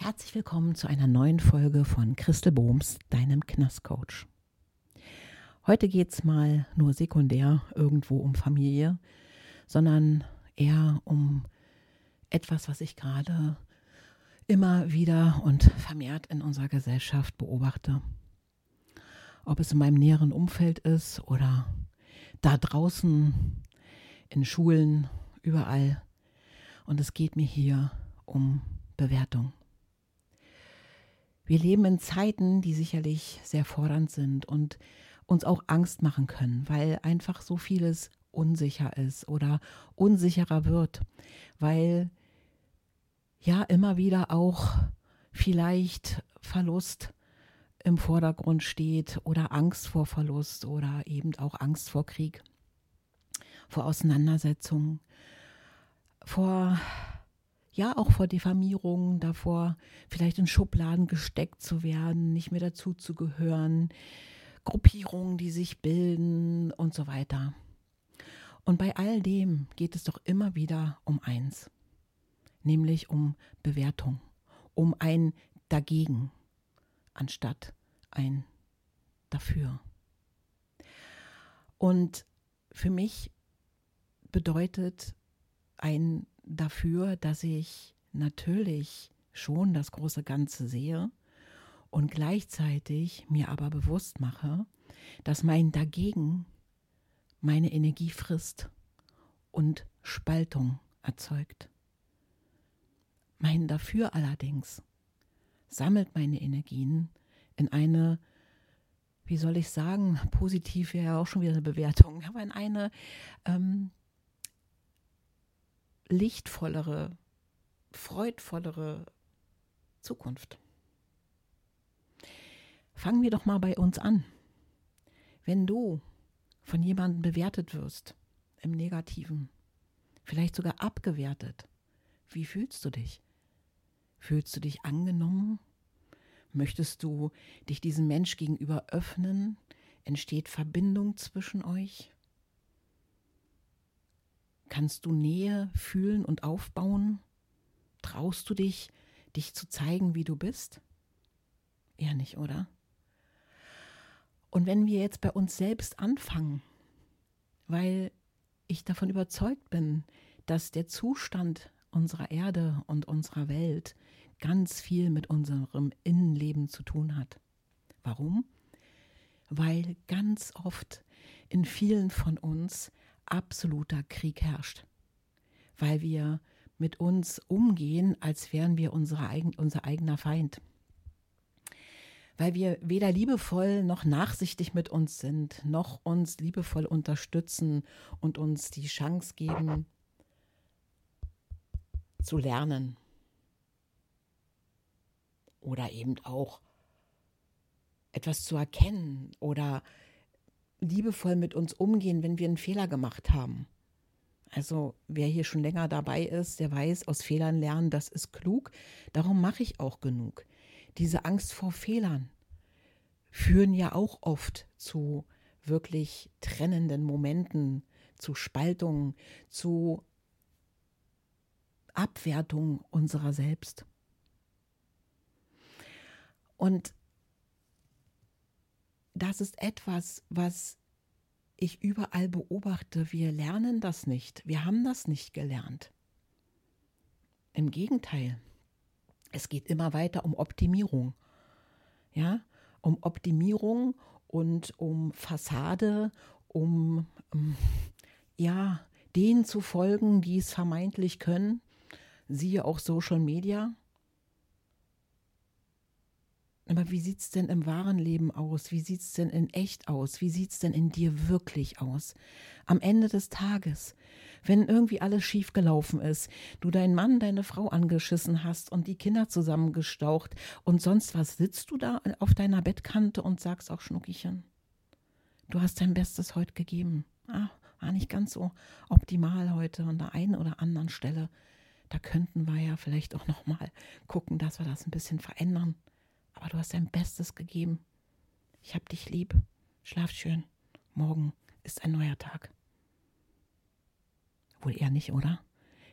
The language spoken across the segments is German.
Herzlich willkommen zu einer neuen Folge von Christel Bohms, deinem Knastcoach. Heute geht es mal nur sekundär irgendwo um Familie, sondern eher um etwas, was ich gerade immer wieder und vermehrt in unserer Gesellschaft beobachte. Ob es in meinem näheren Umfeld ist oder da draußen in Schulen, überall. Und es geht mir hier um Bewertung. Wir leben in Zeiten, die sicherlich sehr fordernd sind und uns auch Angst machen können, weil einfach so vieles unsicher ist oder unsicherer wird, weil ja immer wieder auch vielleicht Verlust im Vordergrund steht oder Angst vor Verlust oder eben auch Angst vor Krieg, vor Auseinandersetzungen, auch vor Diffamierung, davor vielleicht in Schubladen gesteckt zu werden, nicht mehr dazu zu gehören, Gruppierungen, die sich bilden und so weiter. Und bei all dem geht es doch immer wieder um eins, nämlich um Bewertung, um ein Dagegen anstatt ein Dafür. Und für mich bedeutet ein Dafür, dass ich natürlich schon das große Ganze sehe und gleichzeitig mir aber bewusst mache, dass mein Dagegen meine Energie frisst und Spaltung erzeugt. Mein Dafür allerdings sammelt meine Energien in eine, wie soll ich sagen, positiv wäre ja auch schon wieder eine Bewertung, aber in eine lichtvollere, freudvollere Zukunft. Fangen wir doch mal bei uns an. Wenn du von jemandem bewertet wirst, im Negativen, vielleicht sogar abgewertet, wie fühlst du dich? Fühlst du dich angenommen? Möchtest du dich diesem Mensch gegenüber öffnen? Entsteht Verbindung zwischen euch? Kannst du Nähe fühlen und aufbauen? Traust du dich, dich zu zeigen, wie du bist? Eher nicht, oder? Und wenn wir jetzt bei uns selbst anfangen, weil ich davon überzeugt bin, dass der Zustand unserer Erde und unserer Welt ganz viel mit unserem Innenleben zu tun hat. Warum? Weil ganz oft in vielen von uns absoluter Krieg herrscht, weil wir mit uns umgehen, als wären wir unser eigener Feind, weil wir weder liebevoll noch nachsichtig mit uns sind, noch uns liebevoll unterstützen und uns die Chance geben, zu lernen oder eben auch etwas zu erkennen oder liebevoll mit uns umgehen, wenn wir einen Fehler gemacht haben. Also wer hier schon länger dabei ist, der weiß, aus Fehlern lernen, das ist klug. Darum mache ich auch genug. Diese Angst vor Fehlern führen ja auch oft zu wirklich trennenden Momenten, zu Spaltungen, zu Abwertung unserer selbst. Und das ist etwas, was ich überall beobachte. Wir lernen das nicht. Wir haben das nicht gelernt. Im Gegenteil. Es geht immer weiter um Optimierung. Ja, um Optimierung und um Fassade, um denen zu folgen, die es vermeintlich können. Siehe auch Social Media. Aber wie sieht es denn im wahren Leben aus? Wie sieht es denn in echt aus? Wie sieht es denn in dir wirklich aus? Am Ende des Tages, wenn irgendwie alles schief gelaufen ist, du deinen Mann, deine Frau angeschissen hast und die Kinder zusammengestaucht und sonst was, sitzt du da auf deiner Bettkante und sagst auch Schnuckchen, du hast dein Bestes heute gegeben. War nicht ganz so optimal heute an der einen oder anderen Stelle. Da könnten wir ja vielleicht auch nochmal gucken, dass wir das ein bisschen verändern. Aber du hast dein Bestes gegeben. Ich hab dich lieb. Schlaf schön. Morgen ist ein neuer Tag. Wohl eher nicht, oder?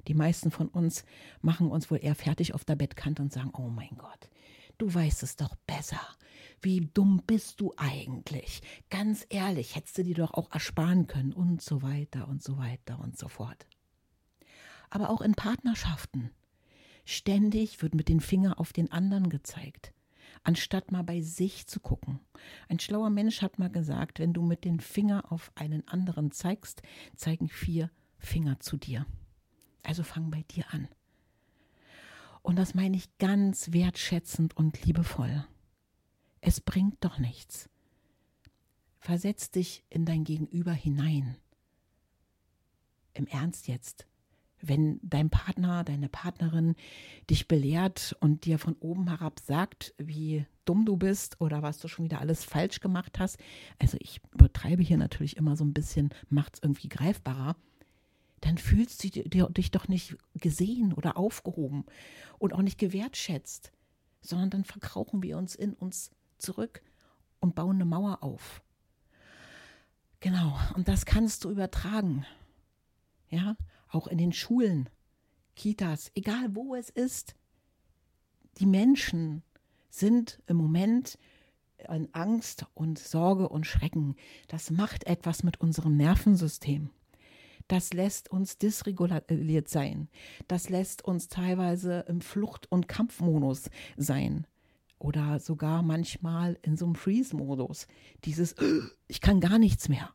Die meisten von uns machen uns wohl eher fertig auf der Bettkante und sagen, oh mein Gott, du weißt es doch besser. Wie dumm bist du eigentlich? Ganz ehrlich, hättest du dir doch auch ersparen können und so weiter und so weiter und so fort. Aber auch in Partnerschaften. Ständig wird mit dem Finger auf den anderen gezeigt, anstatt mal bei sich zu gucken. Ein schlauer Mensch hat mal gesagt, wenn du mit dem Finger auf einen anderen zeigst, zeigen 4 Finger zu dir. Also fang bei dir an. Und das meine ich ganz wertschätzend und liebevoll. Es bringt doch nichts. Versetz dich in dein Gegenüber hinein. Im Ernst jetzt. Wenn dein Partner, deine Partnerin dich belehrt und dir von oben herab sagt, wie dumm du bist oder was du schon wieder alles falsch gemacht hast, also ich übertreibe hier natürlich immer so ein bisschen, macht es irgendwie greifbarer, dann fühlst du dich doch nicht gesehen oder aufgehoben und auch nicht gewertschätzt, sondern dann verkrauchen wir uns in uns zurück und bauen eine Mauer auf. Genau, und das kannst du übertragen. Ja, auch in den Schulen, Kitas, egal wo es ist. Die Menschen sind im Moment in Angst und Sorge und Schrecken. Das macht etwas mit unserem Nervensystem. Das lässt uns dysreguliert sein. Das lässt uns teilweise im Flucht- und Kampfmodus sein. Oder sogar manchmal in so einem Freeze-Modus. Dieses, ich kann gar nichts mehr.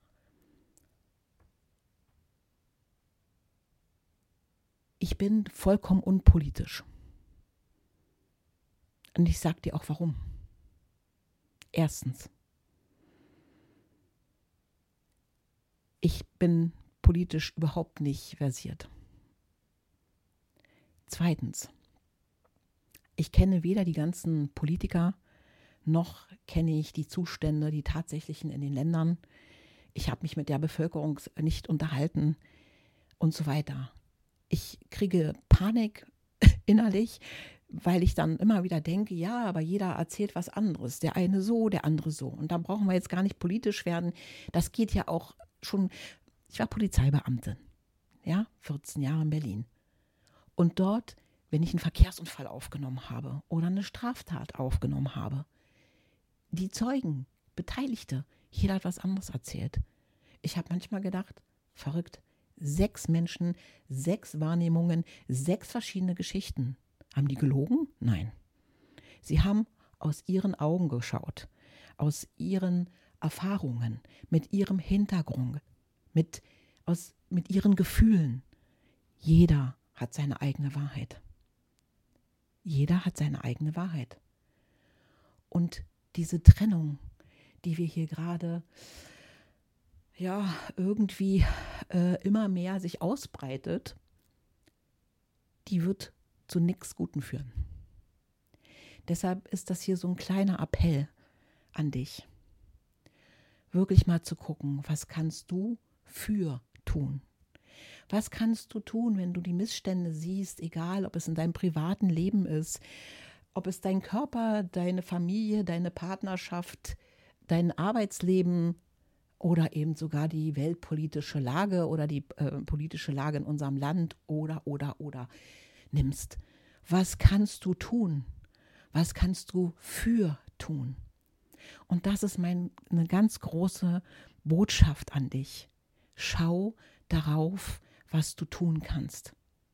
Ich bin vollkommen unpolitisch. Und ich sage dir auch warum. Erstens, ich bin politisch überhaupt nicht versiert. Zweitens, ich kenne weder die ganzen Politiker, noch kenne ich die Zustände, die tatsächlichen in den Ländern. Ich habe mich mit der Bevölkerung nicht unterhalten und so weiter. Ich kriege Panik innerlich, weil ich dann immer wieder denke, ja, aber jeder erzählt was anderes. Der eine so, der andere so. Und da brauchen wir jetzt gar nicht politisch werden. Das geht ja auch schon, ich war Polizeibeamtin, ja, 14 Jahre in Berlin. Und dort, wenn ich einen Verkehrsunfall aufgenommen habe oder eine Straftat aufgenommen habe, die Zeugen, Beteiligte, jeder hat was anderes erzählt. Ich habe manchmal gedacht, verrückt, 6 Menschen, 6 Wahrnehmungen, 6 verschiedene Geschichten. Haben die gelogen? Nein. Sie haben aus ihren Augen geschaut, aus ihren Erfahrungen, mit ihrem Hintergrund, mit ihren Gefühlen. Jeder hat seine eigene Wahrheit. Jeder hat seine eigene Wahrheit. Und diese Trennung, die wir hier gerade irgendwie immer mehr sich ausbreitet, die wird zu nichts Guten führen. Deshalb ist das hier so ein kleiner Appell an dich. Wirklich mal zu gucken, was kannst du für tun? Was kannst du tun, wenn du die Missstände siehst, egal ob es in deinem privaten Leben ist, ob es dein Körper, deine Familie, deine Partnerschaft, dein Arbeitsleben oder eben sogar die weltpolitische Lage oder die politische Lage in unserem Land oder nimmst. Was kannst du tun? Was kannst du für tun? Und das ist eine ganz große Botschaft an dich. Schau darauf, was du tun kannst.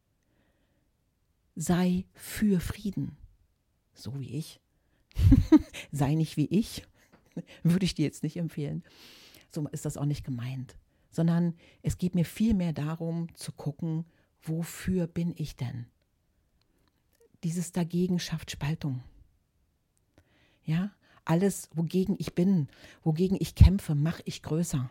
Sei für Frieden, so wie ich. Sei nicht wie ich, würde ich dir jetzt nicht empfehlen. So ist das auch nicht gemeint, sondern es geht mir vielmehr darum zu gucken, wofür bin ich denn? Dieses Dagegen schafft Spaltung. Ja, alles, wogegen ich bin, wogegen ich kämpfe, mache ich größer.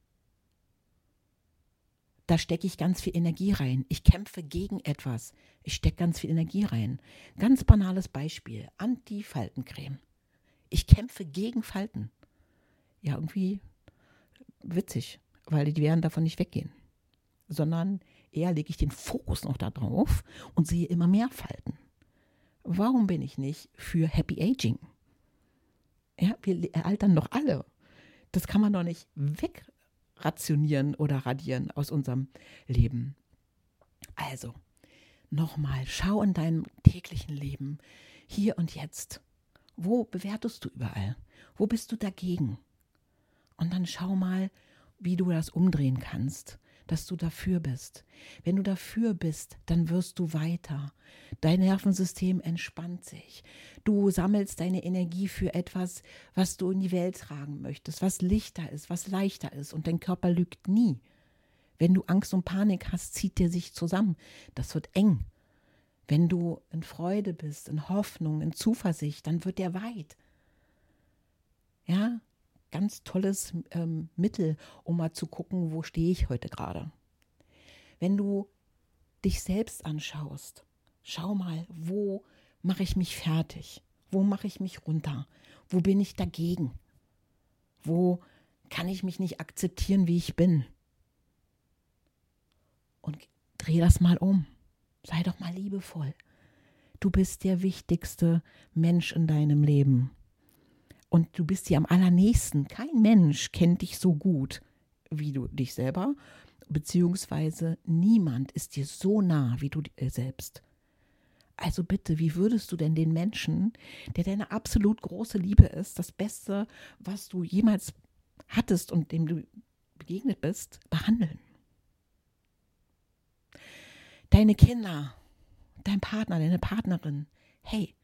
Da stecke ich ganz viel Energie rein. Ich kämpfe gegen etwas. Ich stecke ganz viel Energie rein. Ganz banales Beispiel, Anti-Faltencreme. Ich kämpfe gegen Falten. Ja, irgendwie witzig, weil die werden davon nicht weggehen. Sondern eher lege ich den Fokus noch da drauf und sehe immer mehr Falten. Warum bin ich nicht für Happy Aging? Ja, wir altern doch alle. Das kann man doch nicht wegrationieren oder radieren aus unserem Leben. Also, nochmal, schau in deinem täglichen Leben, hier und jetzt. Wo bewertest du überall? Wo bist du dagegen? Und dann schau mal, wie du das umdrehen kannst, dass du dafür bist. Wenn du dafür bist, dann wirst du weiter. Dein Nervensystem entspannt sich. Du sammelst deine Energie für etwas, was du in die Welt tragen möchtest, was lichter ist, was leichter ist. Und dein Körper lügt nie. Wenn du Angst und Panik hast, zieht der sich zusammen. Das wird eng. Wenn du in Freude bist, in Hoffnung, in Zuversicht, dann wird der weit. Ja, ganz tolles Mittel, um mal zu gucken, wo stehe ich heute gerade. Wenn du dich selbst anschaust, schau mal, wo mache ich mich fertig? Wo mache ich mich runter? Wo bin ich dagegen? Wo kann ich mich nicht akzeptieren, wie ich bin? Und dreh das mal um. Sei doch mal liebevoll. Du bist der wichtigste Mensch in deinem Leben. Und du bist dir am allernächsten. Kein Mensch kennt dich so gut wie du dich selber, beziehungsweise niemand ist dir so nah wie du selbst. Also bitte, wie würdest du denn den Menschen, der deine absolut große Liebe ist, das Beste, was du jemals hattest und dem du begegnet bist, behandeln? Deine Kinder, dein Partner, deine Partnerin, hey,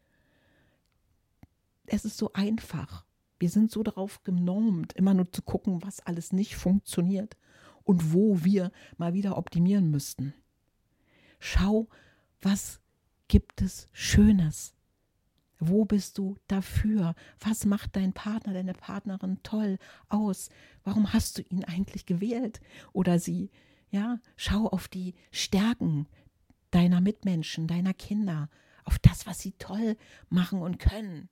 es ist so einfach. Wir sind so darauf genormt, immer nur zu gucken, was alles nicht funktioniert und wo wir mal wieder optimieren müssten. Schau, was gibt es Schönes? Wo bist du dafür? Was macht dein Partner, deine Partnerin toll aus? Warum hast du ihn eigentlich gewählt oder sie? Ja, schau auf die Stärken deiner Mitmenschen, deiner Kinder, auf das, was sie toll machen und können.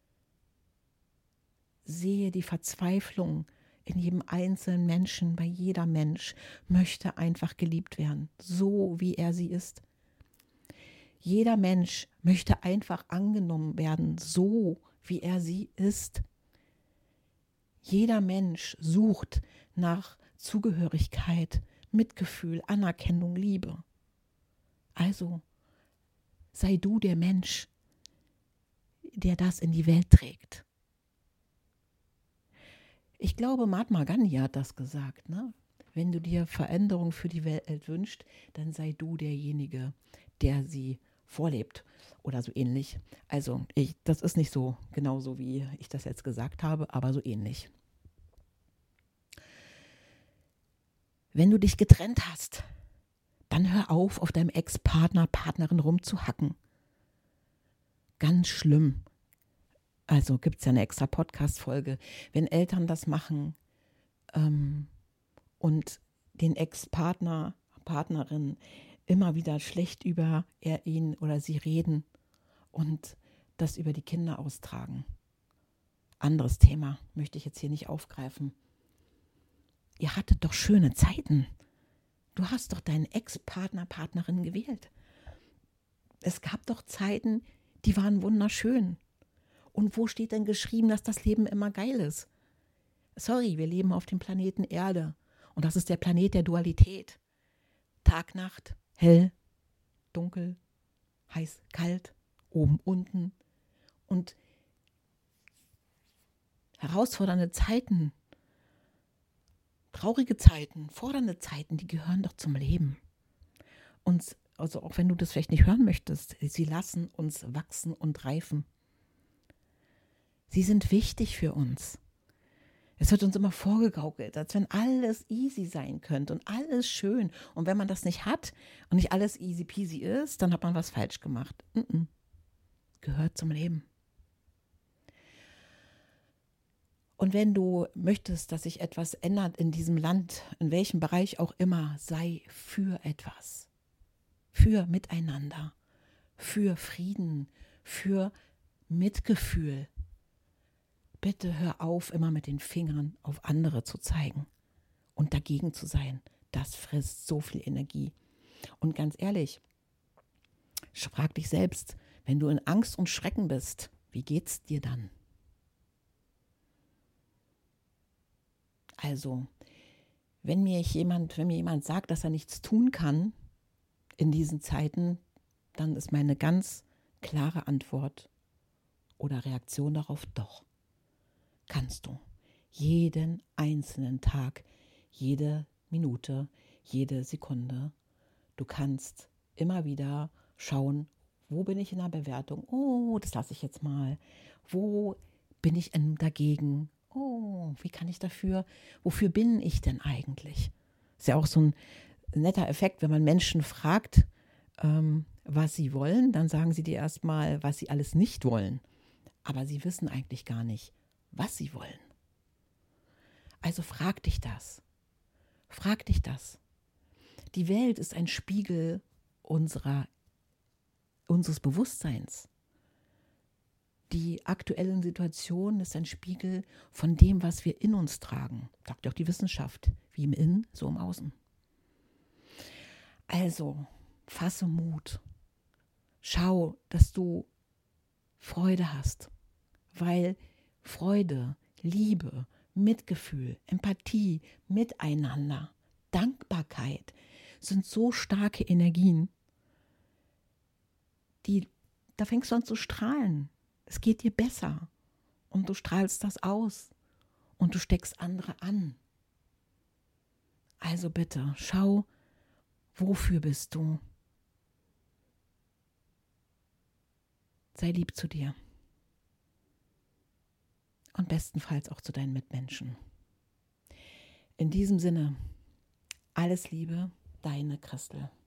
Sehe die Verzweiflung in jedem einzelnen Menschen, weil jeder Mensch möchte einfach geliebt werden, so wie er sie ist. Jeder Mensch möchte einfach angenommen werden, so wie er sie ist. Jeder Mensch sucht nach Zugehörigkeit, Mitgefühl, Anerkennung, Liebe. Also sei du der Mensch, der das in die Welt trägt. Ich glaube, Mahatma Gandhi hat das gesagt, ne? Wenn du dir Veränderung für die Welt wünschst, dann sei du derjenige, der sie vorlebt oder so ähnlich. Also das ist nicht so genauso, wie ich das jetzt gesagt habe, aber so ähnlich. Wenn du dich getrennt hast, dann hör auf deinem Ex-Partner, Partnerin rumzuhacken. Ganz schlimm. Also gibt es ja eine extra Podcast-Folge. Wenn Eltern das machen und den Ex-Partner, Partnerin immer wieder schlecht über ihn oder sie reden und das über die Kinder austragen. Anderes Thema, möchte ich jetzt hier nicht aufgreifen. Ihr hattet doch schöne Zeiten. Du hast doch deinen Ex-Partner, Partnerin gewählt. Es gab doch Zeiten, die waren wunderschön. Und wo steht denn geschrieben, dass das Leben immer geil ist? Sorry, wir leben auf dem Planeten Erde. Und das ist der Planet der Dualität. Tag, Nacht, hell, dunkel, heiß, kalt, oben, unten. Und herausfordernde Zeiten, traurige Zeiten, fordernde Zeiten, die gehören doch zum Leben. Und also auch wenn du das vielleicht nicht hören möchtest, sie lassen uns wachsen und reifen. Sie sind wichtig für uns. Es wird uns immer vorgegaukelt, als wenn alles easy sein könnte und alles schön. Und wenn man das nicht hat und nicht alles easy peasy ist, dann hat man was falsch gemacht. Gehört zum Leben. Und wenn du möchtest, dass sich etwas ändert in diesem Land, in welchem Bereich auch immer, sei für etwas. Für Miteinander, für Frieden, für Mitgefühl. Bitte hör auf, immer mit den Fingern auf andere zu zeigen und dagegen zu sein. Das frisst so viel Energie. Und ganz ehrlich, frag dich selbst, wenn du in Angst und Schrecken bist, wie geht's dir dann? Also, wenn mir jemand sagt, dass er nichts tun kann, in diesen Zeiten, dann ist meine ganz klare Antwort oder Reaktion darauf: Doch, kannst du. Jeden einzelnen Tag, jede Minute, jede Sekunde. Du kannst immer wieder schauen, wo bin ich in der Bewertung? Oh, das lasse ich jetzt mal. Wo bin ich dagegen? Oh, wie kann ich dafür? Wofür bin ich denn eigentlich? Ist ja auch so ein netter Effekt, wenn man Menschen fragt, was sie wollen, dann sagen sie dir erstmal, was sie alles nicht wollen. Aber sie wissen eigentlich gar nicht, was sie wollen. Also frag dich das. Frag dich das. Die Welt ist ein Spiegel unseres Bewusstseins. Die aktuelle Situation ist ein Spiegel von dem, was wir in uns tragen. Sagt ja auch die Wissenschaft, wie im Innen, so im Außen. Also, fasse Mut. Schau, dass du Freude hast, weil Freude, Liebe, Mitgefühl, Empathie, Miteinander, Dankbarkeit sind so starke Energien, da fängst du an zu strahlen. Es geht dir besser und du strahlst das aus und du steckst andere an. Also bitte, schau, wofür bist du? Sei lieb zu dir und bestenfalls auch zu deinen Mitmenschen. In diesem Sinne, alles Liebe, deine Christel.